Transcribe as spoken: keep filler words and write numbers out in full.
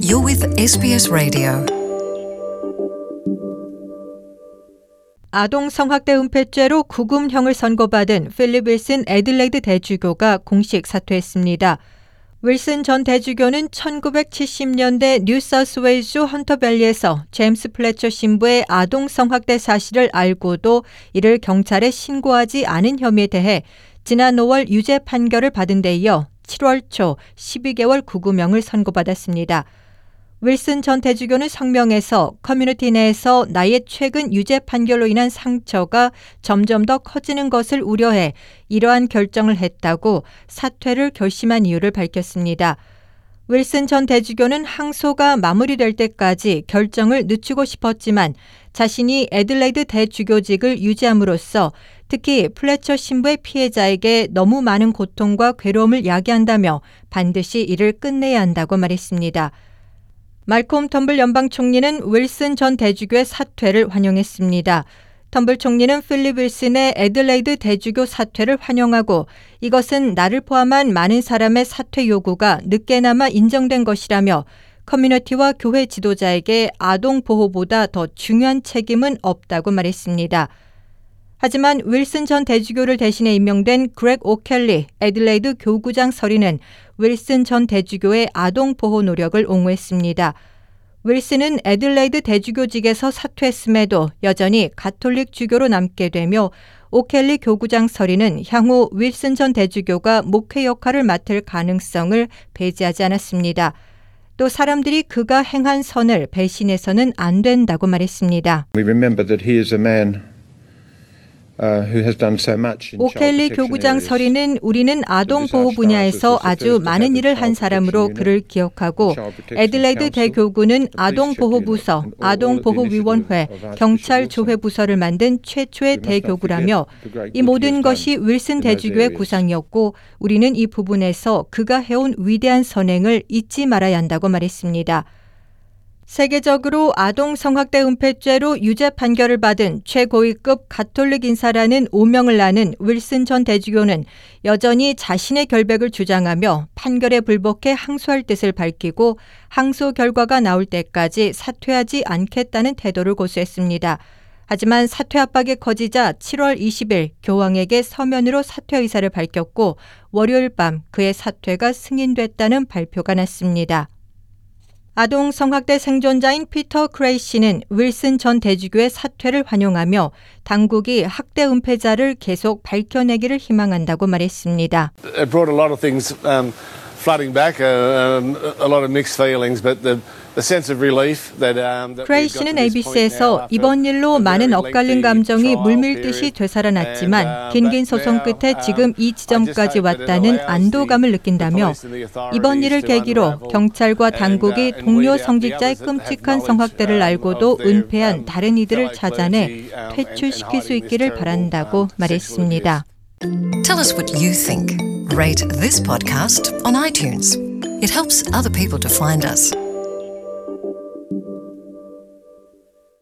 You're with 에스비에스 Radio. 아동 성학대 은폐죄로 구금형을 선고받은 필립 윌슨 애들레이드 대주교가 공식 사퇴했습니다. 윌슨 전 대주교는 천구백칠십 년대 뉴사우스웨일주 헌터밸리에서 제임스 플래처 신부의 아동 성학대 사실을 알고도 이를 경찰에 신고하지 않은 혐의에 대해 지난 오월 유죄 판결을 받은 데 이어 칠월 초 십이 개월 구금형을 선고받았습니다. 윌슨 전 대주교는 성명에서 커뮤니티 내에서 나의 최근 유죄 판결로 인한 상처가 점점 더 커지는 것을 우려해 이러한 결정을 했다고 사퇴를 결심한 이유를 밝혔습니다. 윌슨 전 대주교는 항소가 마무리될 때까지 결정을 늦추고 싶었지만 자신이 애들레이드 대주교직을 유지함으로써 특히 플래처 신부의 피해자에게 너무 많은 고통과 괴로움을 야기한다며 반드시 이를 끝내야 한다고 말했습니다. 말콤 텀블 연방 총리는 윌슨 전 대주교의 사퇴를 환영했습니다. 텀블 총리는 필립 윌슨의 애들레이드 대주교 사퇴를 환영하고 이것은 나를 포함한 많은 사람의 사퇴 요구가 늦게나마 인정된 것이라며 커뮤니티와 교회 지도자에게 아동 보호보다 더 중요한 책임은 없다고 말했습니다. 하지만 윌슨 전 대주교를 대신해 임명된 그렉 오켈리 애들레이드 교구장 서리는 윌슨 전 대주교의 아동 보호 노력을 옹호했습니다. 윌슨은 애들레이드 대주교직에서 사퇴했음에도 여전히 가톨릭 주교로 남게 되며 오켈리 교구장 서리는 향후 윌슨 전 대주교가 목회 역할을 맡을 가능성을 배제하지 않았습니다. 또 사람들이 그가 행한 선을 배신해서는 안 된다고 말했습니다. We remember that he is a man 오켈리 교구장 서리는 우리는 아동 보호 분야에서 아주 많은 일을 한 사람으로 그를 기억하고 애들레이드 대교구는 아동 보호 부서, 아동 보호 위원회, 경찰 조회 부서를 만든 최초의 대교구라며 이 모든 것이 윌슨 대주교의 구상이었고 우리는 이 부분에서 그가 해온 위대한 선행을 잊지 말아야 한다고 말했습니다. 세계적으로 아동 성학대 은폐죄로 유죄 판결을 받은 최고위급 가톨릭 인사라는 오명을 나는 윌슨 전 대주교는 여전히 자신의 결백을 주장하며 판결에 불복해 항소할 뜻을 밝히고 항소 결과가 나올 때까지 사퇴하지 않겠다는 태도를 고수했습니다. 하지만 사퇴 압박이 커지자 칠월 이십일 교황에게 서면으로 사퇴 의사를 밝혔고 월요일 밤 그의 사퇴가 승인됐다는 발표가 났습니다. 아동 성학대 생존자인 피터 크레이 씨는 윌슨 전 대주교의 사퇴를 환영하며 당국이 학대 은폐자를 계속 밝혀내기를 희망한다고 말했습니다. It brought a lot of things um, flooding back, uh, um, a lot of mixed feelings, but the the sense of relief that um that 크레이 씨는 에이비씨에서 이번 일로 많은 엇갈린 감정이 물밀듯이 되살아났지만 긴긴 소송 끝에 지금 이 지점까지 왔다는 안도감을 느낀다며 이번 일을 계기로 경찰과 당국이 동료 성직자의 끔찍한 성학대를 알고도 은폐한 다른 이들을 찾아내 퇴출시킬 수 있기를 바란다고 말했습니다. Tell us what you think. Rate this podcast on iTunes. It helps other people to find us.